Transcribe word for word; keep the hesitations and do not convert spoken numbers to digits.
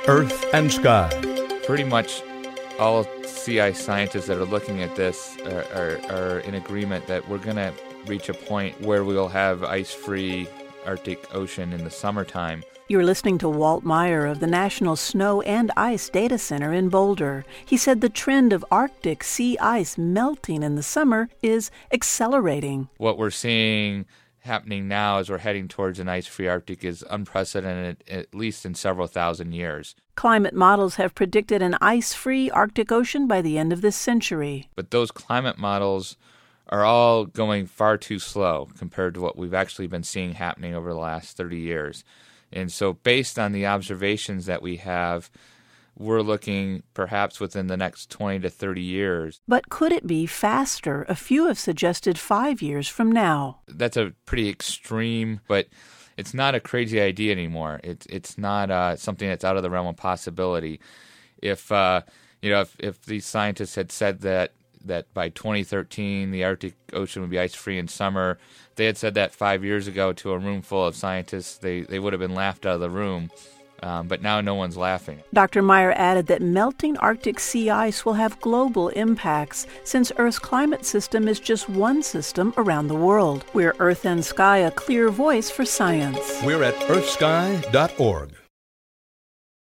Earth and Sky. Pretty much all sea ice scientists that are looking at this are, are, are in agreement that we're going to reach a point where we'll have ice-free Arctic Ocean in the summertime. You're listening to Walt Meyer of the National Snow and Ice Data Center in Boulder. He said the trend of Arctic sea ice melting in the summer is accelerating. What we're seeing happening now as we're heading towards an ice-free Arctic is unprecedented, at least in several thousand years. Climate models have predicted an ice-free Arctic Ocean by the end of this century. But those climate models are all going far too slow compared to what we've actually been seeing happening over the last thirty years. And so based on the observations that we have, we're looking perhaps within the next twenty to thirty years. But could it be faster? A few have suggested five years from now. That's a pretty extreme, but it's not a crazy idea anymore. It's it's not uh, something that's out of the realm of possibility. If uh, you know, if, if these scientists had said that that by twenty thirteen the Arctic Ocean would be ice-free in summer, they had said that five years ago to a room full of scientists, they, they would have been laughed out of the room. Um, but now no one's laughing. Doctor Meyer added that melting Arctic sea ice will have global impacts, since Earth's climate system is just one system around the world. We're Earth and Sky, a clear voice for science. We're at earth sky dot org.